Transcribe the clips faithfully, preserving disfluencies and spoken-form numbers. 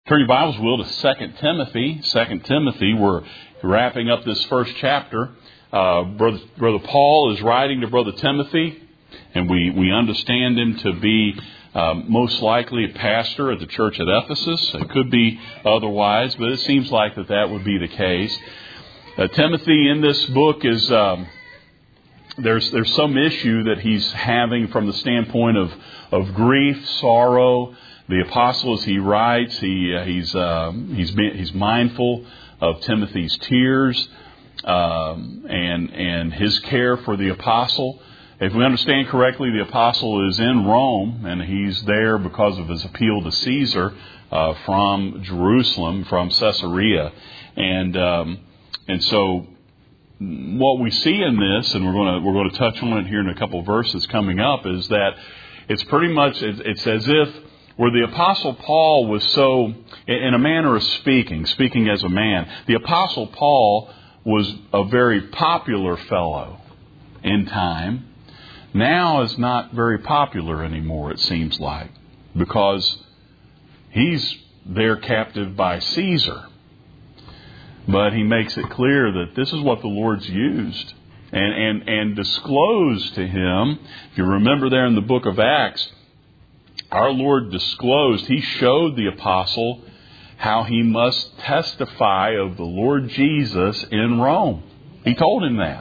Turn your Bibles, will, to Second Timothy. Second Timothy, we're wrapping up this first chapter. Uh, Brother, Brother Paul is writing to Brother Timothy, and we, we understand him to be um, most likely a pastor at the church at Ephesus. It could be otherwise, but it seems like that that would be the case. Uh, Timothy in this book is... Um, There's there's some issue that he's having from the standpoint of, of grief, sorrow. The apostle, as he writes, he uh, he's uh, he's been, he's mindful of Timothy's tears um, and and his care for the apostle. If we understand correctly, the apostle is in Rome, and he's there because of his appeal to Caesar uh, from Jerusalem, from Caesarea, and um, and so. What we see in this, and we're going to we're going to touch on it here in a couple of verses coming up, is that it's pretty much it's as if where the Apostle Paul was so, in a manner of speaking, speaking as a man, the Apostle Paul was a very popular fellow in time. Now is not very popular anymore, it seems like, because he's there captive by Caesar. But he makes it clear that this is what the Lord's used and, and, and disclosed to him. If you remember there in the book of Acts, our Lord disclosed, He showed the apostle how he must testify of the Lord Jesus in Rome. He told him that.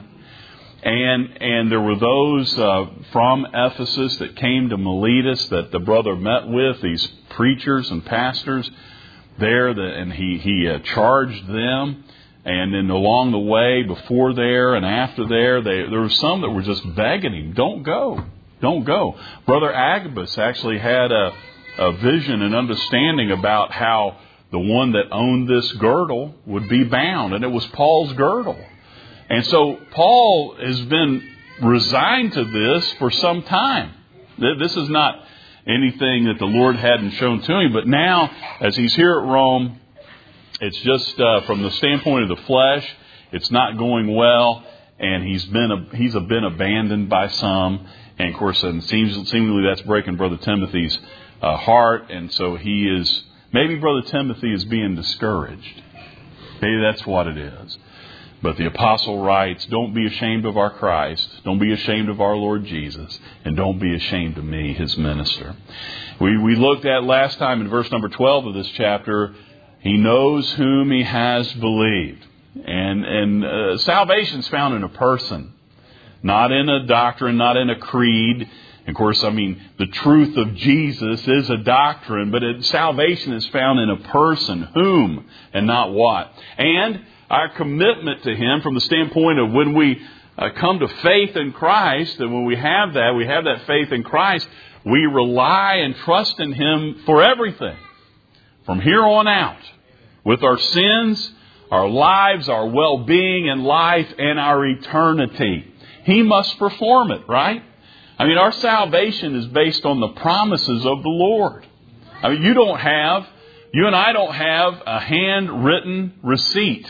And and there were those uh, from Ephesus that came to Miletus that the brother met with, these preachers and pastors there, that, and he, he uh, charged them. And then along the way, before there and after there, they, there were some that were just begging him, don't go, don't go. Brother Agabus actually had a, a vision and understanding about how the one that owned this girdle would be bound, and it was Paul's girdle. And so Paul has been resigned to this for some time. This is not anything that the Lord hadn't shown to him. But now, as he's here at Rome, it's just uh, from the standpoint of the flesh, it's not going well, and he's been a, he's a, been abandoned by some. And of course, and seems seemingly that's breaking Brother Timothy's uh, heart, and so he is maybe Brother Timothy is being discouraged. Maybe that's what it is. But the apostle writes, don't be ashamed of our Christ. Don't be ashamed of our Lord Jesus. And don't be ashamed of me, His minister. We, we looked at last time in verse number twelve of this chapter, He knows whom He has believed. And, and uh, salvation is found in a person. Not in a doctrine, not in a creed. Of course, I mean, the truth of Jesus is a doctrine, but it, salvation is found in a person. Whom and not what. And our commitment to Him from the standpoint of when we uh, come to faith in Christ, and when we have that, we have that faith in Christ, we rely and trust in Him for everything. From here on out, with our sins, our lives, our well-being in life, and our eternity. He must perform it, right? I mean, our salvation is based on the promises of the Lord. I mean, you don't have, you and I don't have a handwritten receipt.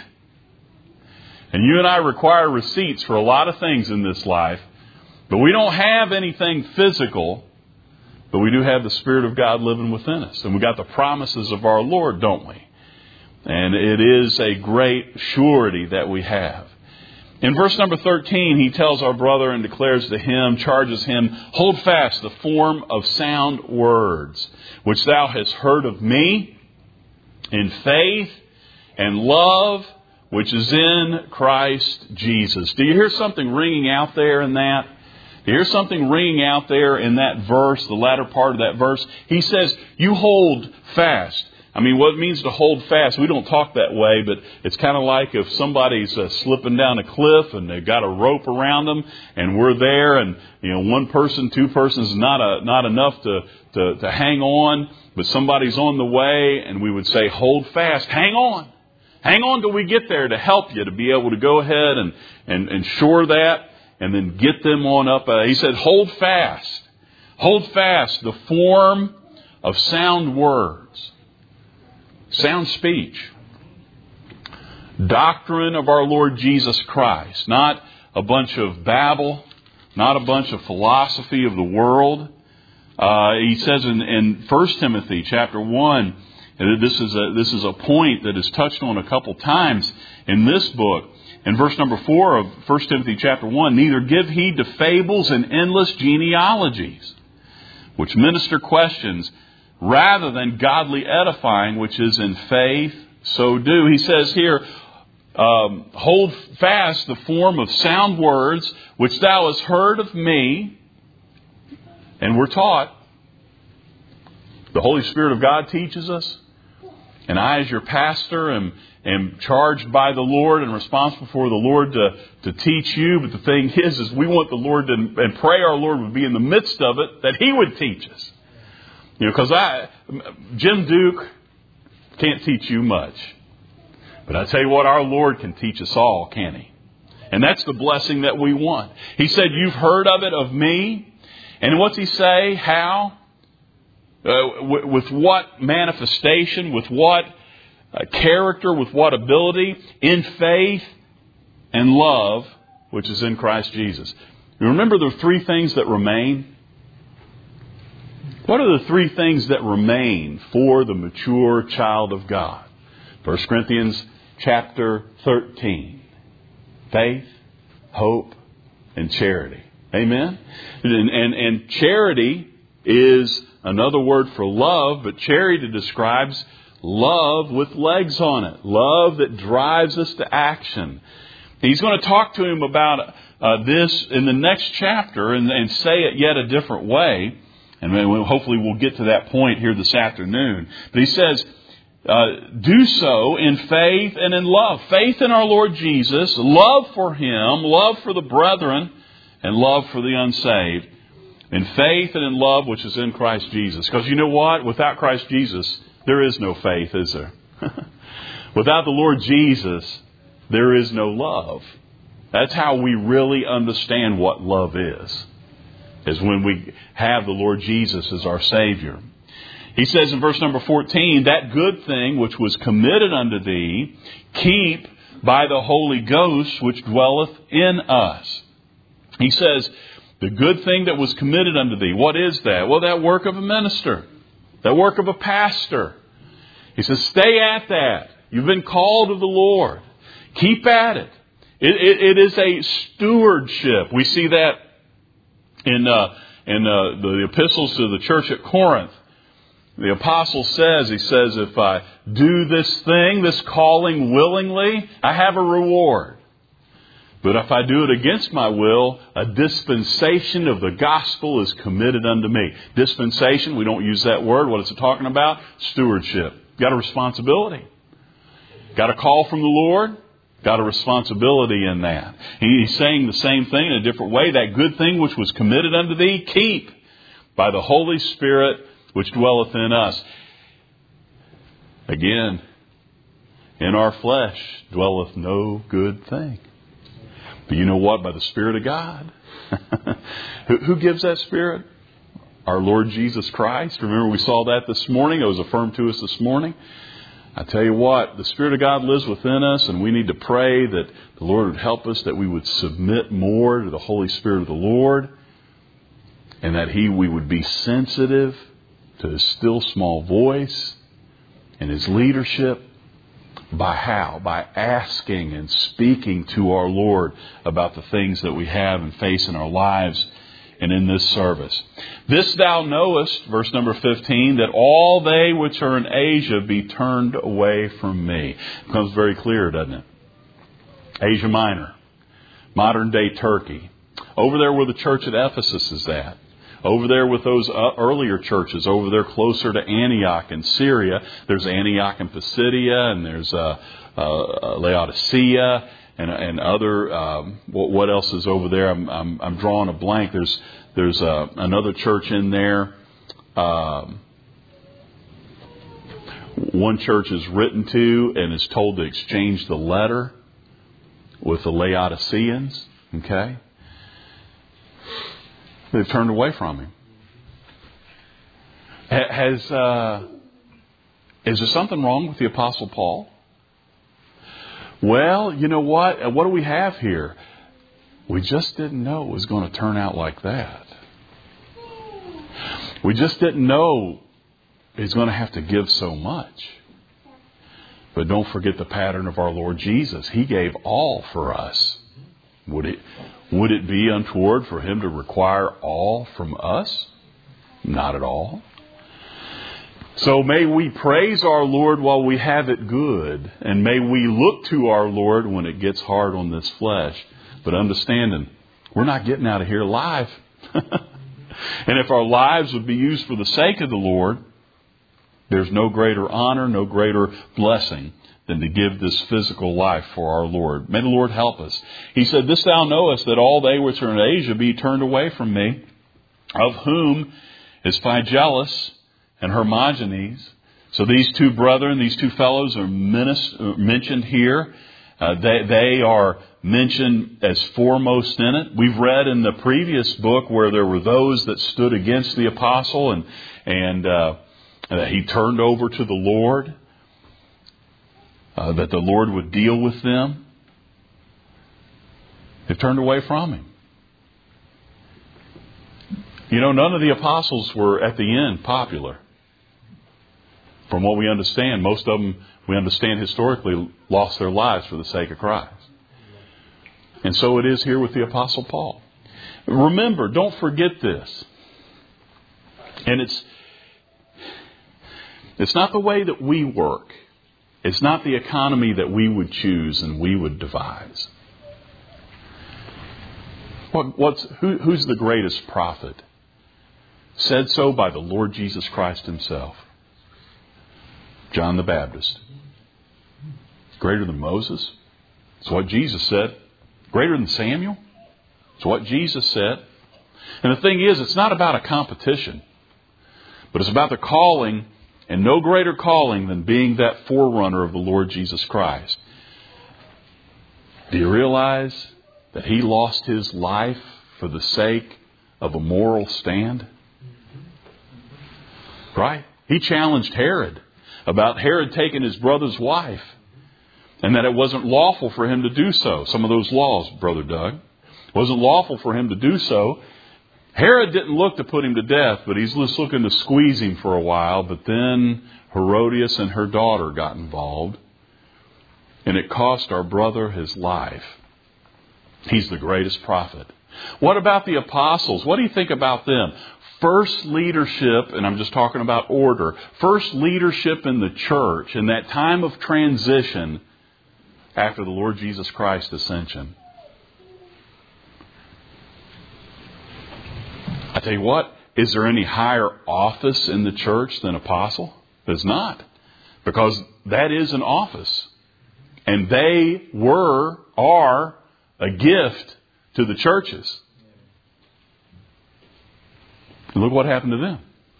And you and I require receipts for a lot of things in this life. But we don't have anything physical. But we do have the Spirit of God living within us. And we got the promises of our Lord, don't we? And it is a great surety that we have. In verse number thirteen, he tells our brother and declares to him, charges him, hold fast the form of sound words, which thou hast heard of me in faith and love, which is in Christ Jesus. Do you hear something ringing out there in that? Do you hear something ringing out there in that verse, the latter part of that verse? He says, you hold fast. I mean, what it means to hold fast, we don't talk that way, but it's kind of like if somebody's uh, slipping down a cliff and they've got a rope around them and we're there and, you know, one person, two persons is not a, not enough to, to, to hang on, but somebody's on the way and we would say, hold fast, hang on. Hang on till we get there to help you to be able to go ahead and, and, and shore that and then get them on up. Uh, he said, hold fast. Hold fast the form of sound words. Sound speech. Doctrine of our Lord Jesus Christ. Not a bunch of babble. Not a bunch of philosophy of the world. Uh, he says in, in First Timothy chapter one, And this is a, this is a point that is touched on a couple times in this book. In verse number four of First Timothy chapter one, neither give heed to fables and endless genealogies, which minister questions, rather than godly edifying, which is in faith, so do. He says here, um, hold fast the form of sound words, which thou hast heard of me, and we're taught. The Holy Spirit of God teaches us. And I, as your pastor, am, am charged by the Lord and responsible for the Lord to, to teach you. But the thing is, is we want the Lord to, and pray our Lord would be in the midst of it, that He would teach us. You know, because I, Jim Duke can't teach you much. But I tell you what, our Lord can teach us all, can He? And that's the blessing that we want. He said, you've heard of it of me. And what's He say? How? Uh, with, with what manifestation, with what uh, character, with what ability? In faith and love, which is in Christ Jesus. You remember the three things that remain? What are the three things that remain for the mature child of God? First Corinthians chapter thirteen. Faith, hope, and charity. Amen? And, and, and charity is another word for love, but charity describes love with legs on it. Love that drives us to action. He's going to talk to him about uh, this in the next chapter and, and say it yet a different way. And hopefully we'll get to that point here this afternoon. But he says, uh, do so in faith and in love. Faith in our Lord Jesus, love for Him, love for the brethren, and love for the unsaved. In faith and in love, which is in Christ Jesus. Because you know what? Without Christ Jesus, there is no faith, is there? Without the Lord Jesus, there is no love. That's how we really understand what love is. Is when we have the Lord Jesus as our Savior. He says in verse number fourteen, that good thing which was committed unto thee, keep by the Holy Ghost which dwelleth in us. He says, the good thing that was committed unto thee. What is that? Well, that work of a minister. That work of a pastor. He says, stay at that. You've been called of the Lord. Keep at it. It, it, it is a stewardship. We see that in, uh, in uh, the epistles to the church at Corinth. The apostle says, he says, if I do this thing, this calling willingly, I have a reward. But if I do it against my will, a dispensation of the gospel is committed unto me. Dispensation, we don't use that word. What is it talking about? Stewardship. Got a responsibility. Got a call from the Lord. Got a responsibility in that. He's saying the same thing in a different way. That good thing which was committed unto thee, keep by the Holy Spirit which dwelleth in us. Again, in our flesh dwelleth no good thing. But you know what? By the Spirit of God. who, who gives that Spirit? Our Lord Jesus Christ. Remember we saw that this morning. It was affirmed to us this morning. I tell you what, the Spirit of God lives within us, and we need to pray that the Lord would help us, that we would submit more to the Holy Spirit of the Lord, and that He we would be sensitive to His still small voice and His leadership. By how? By asking and speaking to our Lord about the things that we have and face in our lives and in this service. This thou knowest, verse number fifteen, that all they which are in Asia be turned away from me. It becomes very clear, doesn't it? Asia Minor, modern day Turkey. Over there where the church at Ephesus is at. Over there with those earlier churches, over there closer to Antioch in Syria. There's Antioch in Pisidia, and there's uh, uh, Laodicea, and, and other. Um, what, what else is over there? I'm, I'm, I'm drawing a blank. There's there's uh, another church in there. Um, one church is written to and is told to exchange the letter with the Laodiceans. Okay. They've turned away from Him. Has uh, is there something wrong with the Apostle Paul? Well, you know what? What do we have here? We just didn't know it was going to turn out like that. We just didn't know he's going to have to give so much. But don't forget the pattern of our Lord Jesus. He gave all for us. Would it, would it be untoward for him to require all from us? Not at all. So may we praise our Lord while we have it good. And may we look to our Lord when it gets hard on this flesh. But understanding, we're not getting out of here alive. And if our lives would be used for the sake of the Lord, there's no greater honor, no greater blessing than to give this physical life for our Lord. May the Lord help us. He said, "This thou knowest, that all they which are in Asia be turned away from me, of whom is Phygellus and Hermogenes." So these two brethren, these two fellows are mentioned here. Uh, they, they are mentioned as foremost in it. We've read in the previous book where there were those that stood against the apostle and, and uh, that he turned over to the Lord, uh, that the Lord would deal with them. They've turned away from him. You know, none of the apostles were at the end popular. From what we understand, most of them, we understand historically, lost their lives for the sake of Christ. And so it is here with the Apostle Paul. Remember, don't forget this. And it's it's not the way that we work. It's not the economy that we would choose and we would devise. What, what's who, who's the greatest prophet? Said so by the Lord Jesus Christ himself. John the Baptist. Greater than Moses. It's what Jesus said. Greater than Samuel. It's what Jesus said. And the thing is, it's not about a competition. But it's about the calling, and no greater calling than being that forerunner of the Lord Jesus Christ. Do you realize that he lost his life for the sake of a moral stand? Right? He challenged Herod about Herod taking his brother's wife, and that it wasn't lawful for him to do so. Some of those laws, Brother Doug. It wasn't lawful for him to do so. Herod didn't look to put him to death, but he's just looking to squeeze him for a while. But then Herodias and her daughter got involved, and it cost our brother his life. He's the greatest prophet. What about the apostles? What do you think about them? First leadership, and I'm just talking about order, first leadership in the church in that time of transition after the Lord Jesus Christ's ascension. I tell you what, is there any higher office in the church than apostle? There's not. Because that is an office. And they were, are, a gift to the churches. And look what happened to them.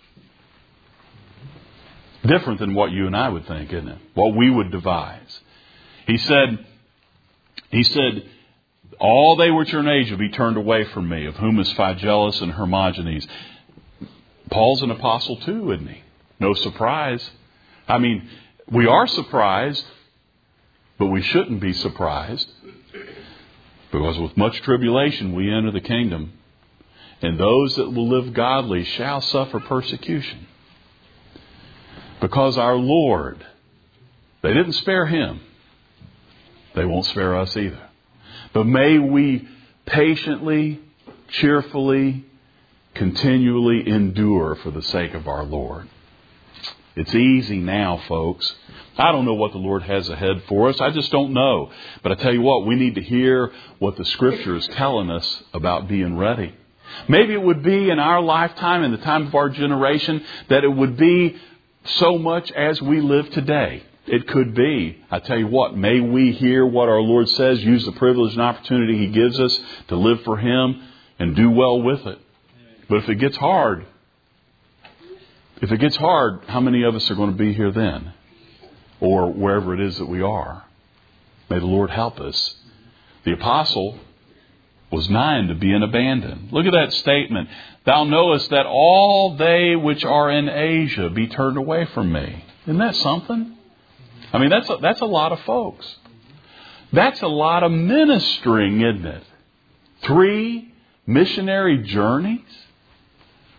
Different than what you and I would think, isn't it? What we would devise. He said, he said, all they which are in Asia be turned away from me, of whom is Phygellus and Hermogenes. Paul's an apostle too, isn't he? No surprise. I mean, we are surprised, but we shouldn't be surprised. Because with much tribulation we enter the kingdom. And those that will live godly shall suffer persecution. Because our Lord, they didn't spare him. They won't spare us either. But may we patiently, cheerfully, continually endure for the sake of our Lord. It's easy now, folks. I don't know what the Lord has ahead for us. I just don't know. But I tell you what, we need to hear what the Scripture is telling us about being ready. Maybe it would be in our lifetime, in the time of our generation, that it would be so much as we live today. It could be. I tell you what, may we hear what our Lord says, use the privilege and opportunity He gives us to live for Him and do well with it. But if it gets hard, if it gets hard, how many of us are going to be here then? Or wherever it is that we are? May the Lord help us. The apostle was nigh to being abandoned. Look at that statement. Thou knowest that all they which are in Asia be turned away from me. Isn't that something? I mean, that's a, that's a lot of folks. That's a lot of ministering, isn't it? Three missionary journeys.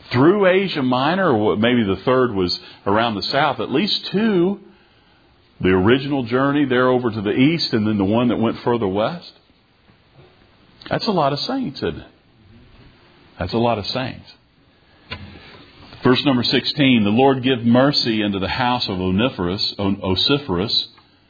through Asia Minor, or maybe the third was around the south, at least two. The original journey there over to the east, and then the one that went further west. That's a lot of saints, isn't it? That's a lot of saints. Verse number sixteen, the Lord give mercy unto the house of Onesiphorus, Onesiphorus,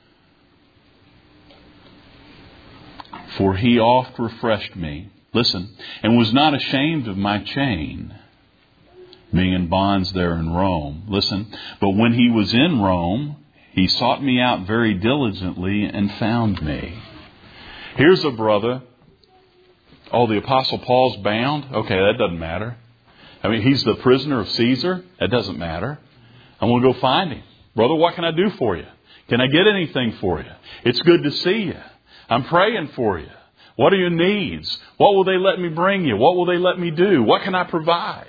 for he oft refreshed me. Listen, and was not ashamed of my chain, being in bonds there in Rome. Listen, but when he was in Rome, he sought me out very diligently and found me. Here's a brother. Oh, the Apostle Paul's bound? Okay, that doesn't matter. I mean, he's the prisoner of Caesar? That doesn't matter. I'm going to go find him. Brother, what can I do for you? Can I get anything for you? It's good to see you. I'm praying for you. What are your needs? What will they let me bring you? What will they let me do? What can I provide?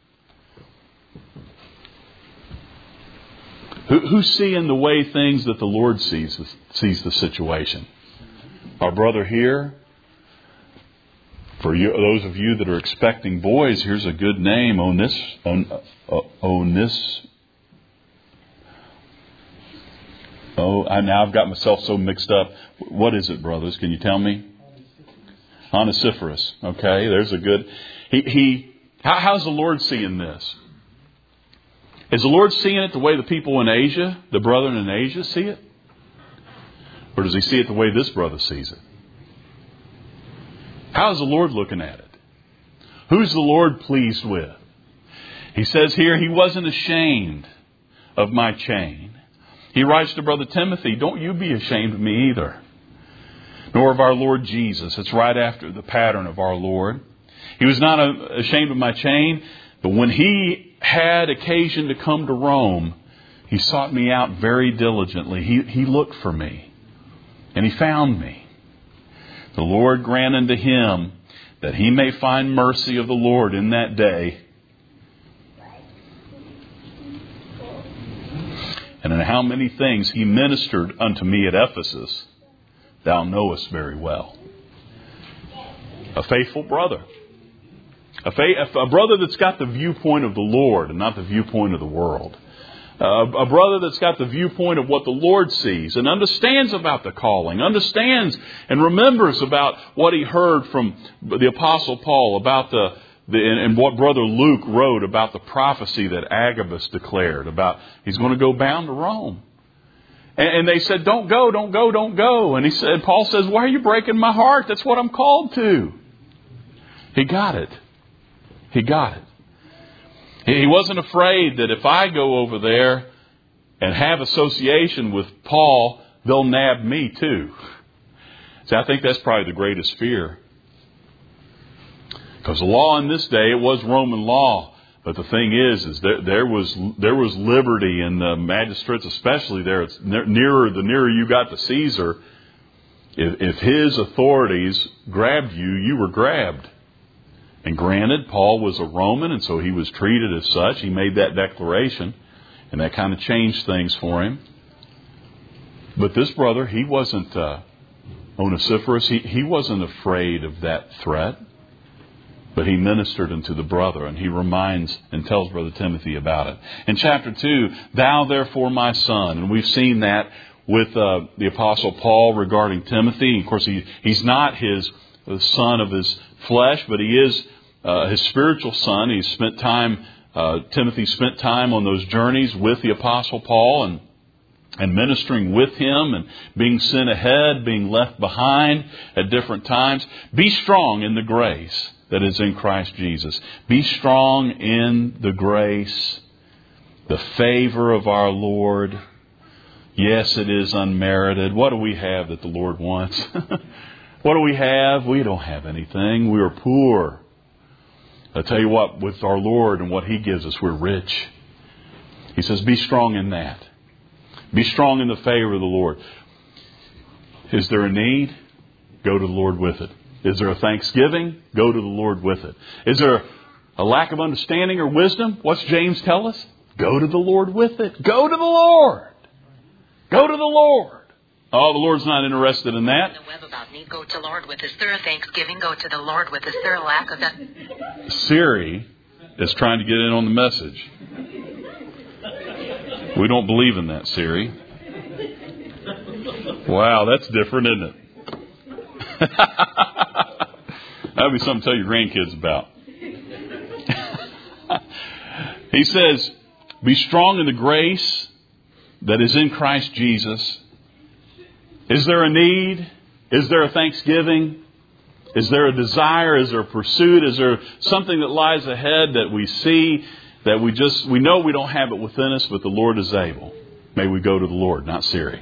Who, who's seeing the way things that the Lord sees, sees the situation? Our brother here. For you, those of you that are expecting boys, here's a good name. Onis, on, uh, Onis. Oh, I, now I've got myself so mixed up. What is it, brothers? Can you tell me? Onesiphorus. Okay, there's a good. He, he. How, how's the Lord seeing this? Is the Lord seeing it the way the people in Asia, the brethren in Asia, see it? Or does He see it the way this brother sees it? How is the Lord looking at it? Who's the Lord pleased with? He says here, He wasn't ashamed of my chain. He writes to Brother Timothy, don't you be ashamed of me either, nor of our Lord Jesus. It's right after the pattern of our Lord. He was not ashamed of my chain, but when He had occasion to come to Rome, He sought me out very diligently. He, he looked for me, and He found me. The Lord grant unto him that he may find mercy of the Lord in that day. And in how many things he ministered unto me at Ephesus, thou knowest very well. A faithful brother. A, fa- a brother that's got the viewpoint of the Lord and not the viewpoint of the world. Uh, a brother that's got the viewpoint of what the Lord sees and understands about the calling, understands and remembers about what he heard from the Apostle Paul about the, the and, and what Brother Luke wrote about the prophecy that Agabus declared about he's going to go bound to Rome. And, and they said, don't go, don't go, don't go. And he said, Paul says, why are you breaking my heart? That's what I'm called to. He got it. He got it. He wasn't afraid that if I go over there and have association with Paul, they'll nab me too. See, I think that's probably the greatest fear. Because the law in this day, it was Roman law. But the thing is, is there, there was there was liberty in the magistrates, especially there. It's nearer the nearer you got to Caesar. If, if his authorities grabbed you, you were grabbed. And granted, Paul was a Roman, and so he was treated as such. He made that declaration, and that kind of changed things for him. But this brother, he wasn't uh, Onesiphorus. He, he wasn't afraid of that threat. But he ministered unto the brother, and he reminds and tells Brother Timothy about it. In chapter two, thou therefore my son. And we've seen that with uh, the Apostle Paul regarding Timothy. Of course, he, he's not his the son of his flesh, but he is uh, his spiritual son. He's spent time, uh, Timothy spent time on those journeys with the Apostle Paul and, and ministering with him and being sent ahead, being left behind at different times. Be strong in the grace that is in Christ Jesus. Be strong in the grace, the favor of our Lord. Yes, it is unmerited. What do we have that the Lord wants? What do we have? We don't have anything. We are poor. I'll tell you what, with our Lord and what He gives us, we're rich. He says, be strong in that. Be strong in the favor of the Lord. Is there a need? Go to the Lord with it. Is there a thanksgiving? Go to the Lord with it. Is there a lack of understanding or wisdom? What's James tell us? Go to the Lord with it. Go to the Lord. Go to the Lord. Oh, the Lord's not interested in that. The web about need, go to Lord with. Is there a thanksgiving? Go to the Lord with. Is there a lack of that? Siri is trying to get in on the message. We don't believe in that, Siri. Wow, that's different, isn't it? That would be something to tell your grandkids about. He says, be strong in the grace that is in Christ Jesus. Is there a need? Is there a thanksgiving? Is there a desire? Is there a pursuit? Is there something that lies ahead that we see that we just, we know we don't have it within us, but the Lord is able? May we go to the Lord, not Siri.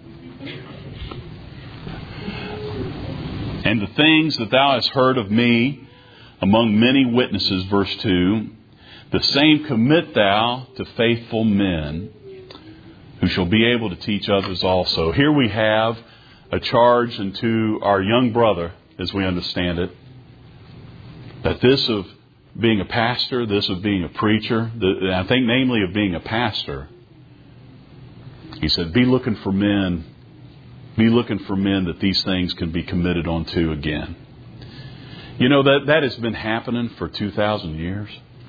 And the things that thou hast heard of me among many witnesses, verse two, the same commit thou to faithful men who shall be able to teach others also. Here we have a charge unto our young brother, as we understand it, that this of being a pastor, this of being a preacher, the, I think namely of being a pastor, he said, be looking for men, be looking for men that these things can be committed onto again. You know, that, that has been happening for two thousand years.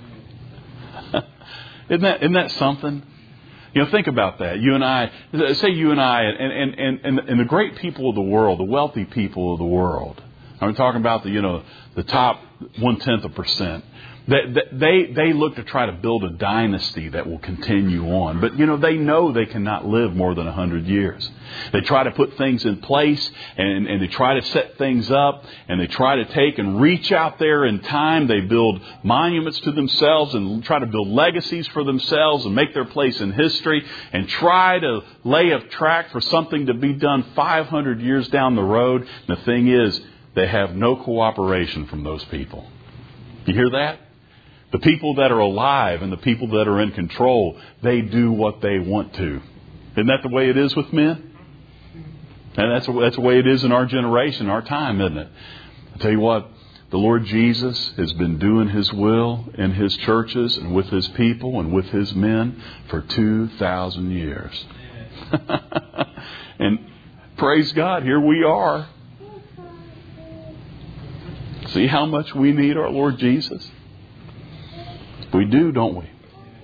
Isn't that, isn't that something? You know, think about that. You and I, say you and I, and, and, and, and, and the great people of the world, the wealthy people of the world. I'm talking about the, you know, the top one-tenth of percent. They, they, they look to try to build a dynasty that will continue on. But, you know, they know they cannot live more than one hundred years. They try to put things in place and, and they try to set things up and they try to take and reach out there in time. They build monuments to themselves and try to build legacies for themselves and make their place in history and try to lay a track for something to be done five hundred years down the road. And the thing is, they have no cooperation from those people. You hear that? The people that are alive and the people that are in control, they do what they want to. Isn't that the way it is with men? And that's, that's the way it is in our generation, our time, isn't it? I tell you what, the Lord Jesus has been doing His will in His churches and with His people and with His men for two thousand years. And praise God, here we are. See how much we need our Lord Jesus? We do, don't we?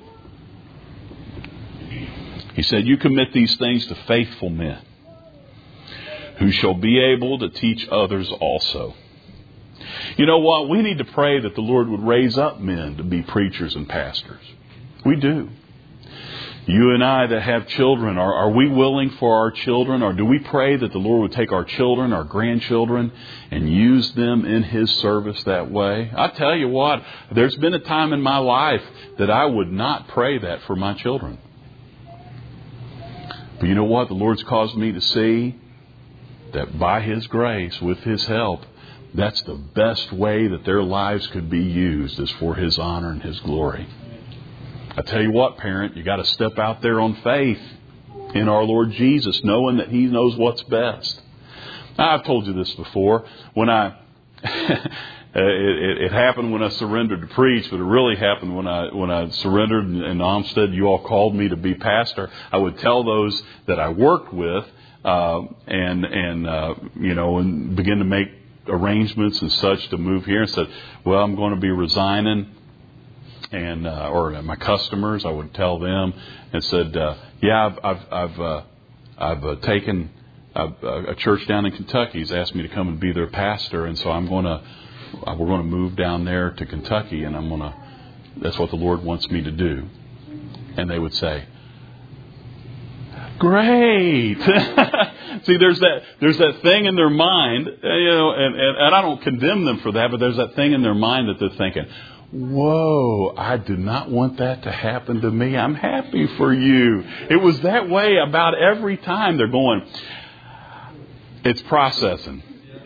He said, you commit these things to faithful men who shall be able to teach others also. You know what? We need to pray that the Lord would raise up men to be preachers and pastors. We do. You and I that have children, are, are we willing for our children, or do we pray that the Lord would take our children, our grandchildren, and use them in His service that way? I tell you what, there's been a time in my life that I would not pray that for my children. But you know what? The Lord's caused me to see that by His grace, with His help, that's the best way that their lives could be used, is for His honor and His glory. I tell you what, parent, you got to step out there on faith in our Lord Jesus, knowing that He knows what's best. Now, I've told you this before. When I, it, it, it happened when I surrendered to preach, but it really happened when I when I surrendered in Olmsted. You all called me to be pastor. I would tell those that I worked with, uh, and and uh, you know, and begin to make arrangements and such to move here, and said, "Well, I'm going to be resigning." And uh, or my customers, I would tell them and said, uh, "Yeah, I've I've I've, uh, I've uh, taken a, a church down in Kentucky has asked me to come and be their pastor, and so I'm going to we're going to move down there to Kentucky, and I'm going to that's what the Lord wants me to do." And they would say, "Great!" See, there's that there's that thing in their mind, you know, and, and and I don't condemn them for that, but there's that thing in their mind that they're thinking, whoa, I do not want that to happen to me. I'm happy for you. It was that way about every time. They're going, it's processing.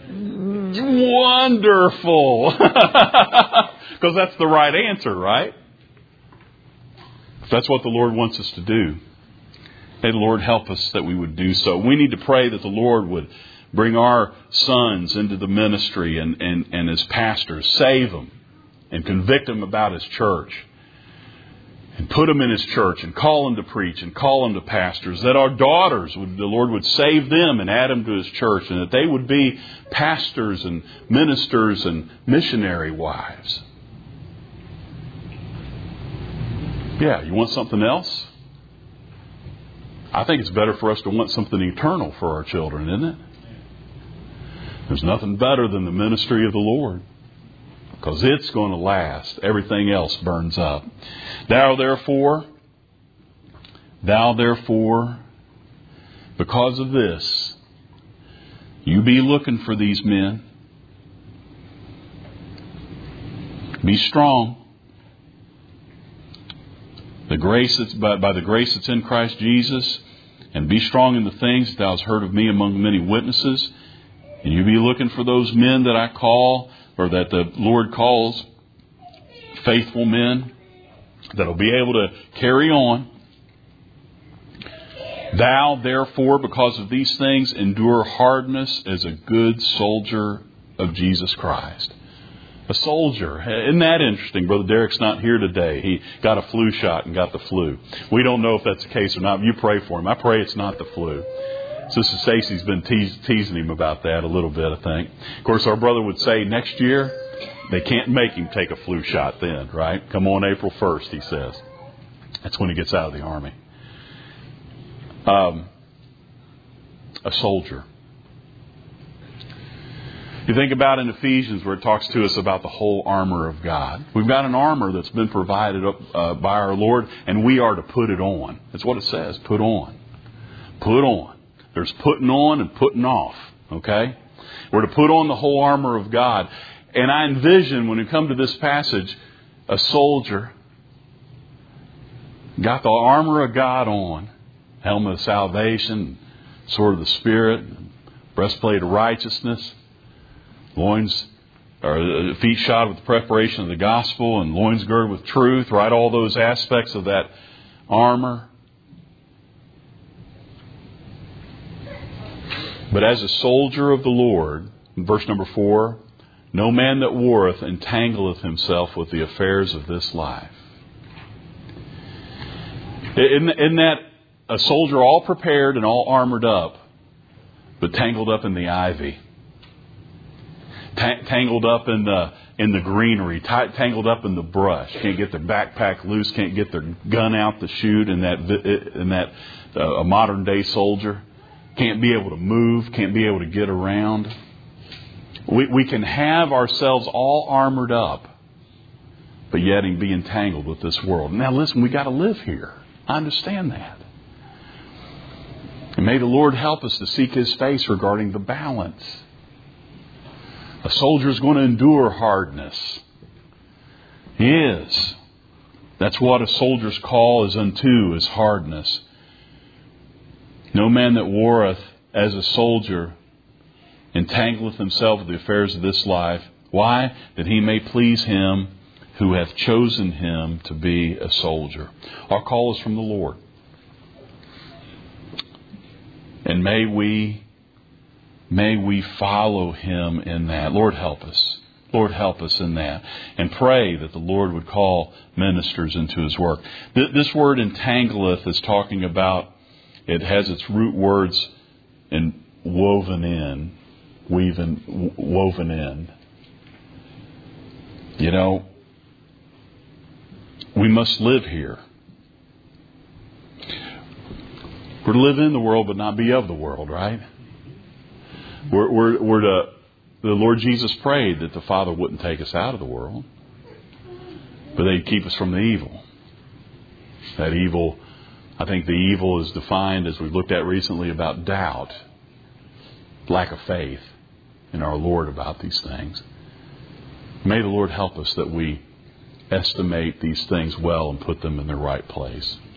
Wonderful. Because that's the right answer, right? That's what the Lord wants us to do. May the Lord help us that we would do so. We need to pray that the Lord would bring our sons into the ministry and, and, and as pastors, save them. And convict him about his church. And put him in his church. And call him to preach. And call him to pastors. That our daughters, would, the Lord would save them and add them to his church. And that they would be pastors and ministers and missionary wives. Yeah, you want something else? I think it's better for us to want something eternal for our children, isn't it? There's nothing better than the ministry of the Lord, because it's going to last. Everything else burns up. Thou therefore, thou therefore, because of this, you be looking for these men. Be strong. The grace that's by, by the grace that's in Christ Jesus, and be strong in the things that thou hast heard of me among many witnesses. And you be looking for those men that I call, or that the Lord calls, faithful men that will be able to carry on. Thou, therefore, because of these things, endure hardness as a good soldier of Jesus Christ. A soldier. Isn't that interesting? Brother Derek's not here today. He got a flu shot and got the flu. We don't know if that's the case or not. You pray for him. I pray it's not the flu. Sister Stacy's been teas- teasing him about that a little bit, I think. Of course, our brother would say next year, they can't make him take a flu shot then, right? Come on April first, he says. That's when he gets out of the Army. Um, a soldier. You think about in Ephesians where it talks to us about the whole armor of God. We've got an armor that's been provided up, uh, by our Lord, and we are to put it on. That's what it says, put on. Put on. There's putting on and putting off, okay? We're to put on the whole armor of God. And I envision, when we come to this passage, a soldier got the armor of God on, helmet of salvation, sword of the Spirit, breastplate of righteousness, loins or feet shod with the preparation of the gospel, and loins girded with truth, right? All those aspects of that armor. But as a soldier of the Lord, in verse number four, no man that warreth entangleth himself with the affairs of this life. Isn't, isn't that a soldier all prepared and all armored up, but tangled up in the ivy? Tangled up in the in the greenery, t- tangled up in the brush. Can't get their backpack loose. Can't get their gun out to shoot. In that in that uh, a modern day soldier can't be able to move. Can't be able to get around. We we can have ourselves all armored up, but yet be entangled with this world. Now listen, we got to live here. I understand that, and may the Lord help us to seek His face regarding the balance. A soldier is going to endure hardness. He is. That's what a soldier's call is unto, is hardness. No man that warreth as a soldier entangleth himself with the affairs of this life. Why? That he may please him who hath chosen him to be a soldier. Our call is from the Lord. And may we May we follow Him in that. Lord, help us. Lord, help us in that. And pray that the Lord would call ministers into His work. This word entangleth is talking about, it has its root words in woven in, weaving, woven in. You know, we must live here. We're to live in the world but not be of the world, right? We're, we're, we're to, the Lord Jesus prayed that the Father wouldn't take us out of the world, but that He'd keep us from the evil. That evil, I think the evil is defined, as we've looked at recently, about doubt, lack of faith in our Lord about these things. May the Lord help us that we estimate these things well and put them in their right place.